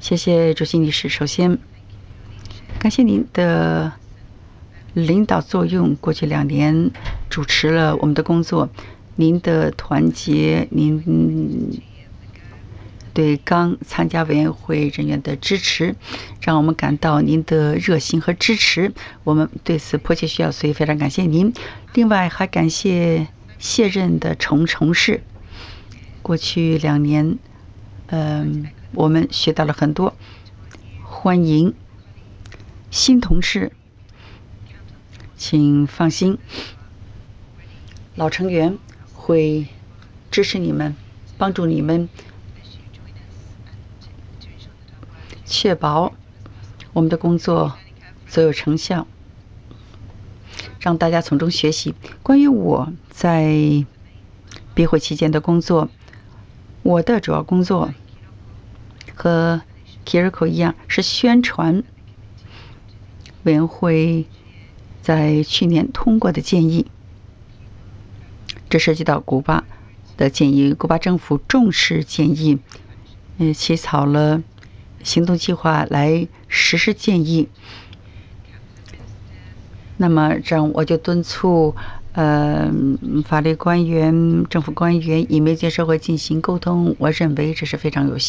谢谢主席女士。首先，感谢您的领导作用。过去2年主持了我们的工作，您的团结，您对刚参加委员会人员的支持，让我们感到您的热心和支持，我们对此迫切需要，所以非常感谢您。另外还感谢卸任的同事。过去2年，我们学到了很多。欢迎新同事，请放心，老成员会支持你们，帮助你们，确保我们的工作最有成效，让大家从中学习。关于我在闭会期间的工作，我的主要工作和 Kiriko 一样，是宣传委员会在去年通过的建议。这涉及到古巴的建议，古巴政府重视建议，起草了行动计划来实施建议。那么这样我就敦促法律官员、政府官员与媒介社会进行沟通，我认为这是非常有效。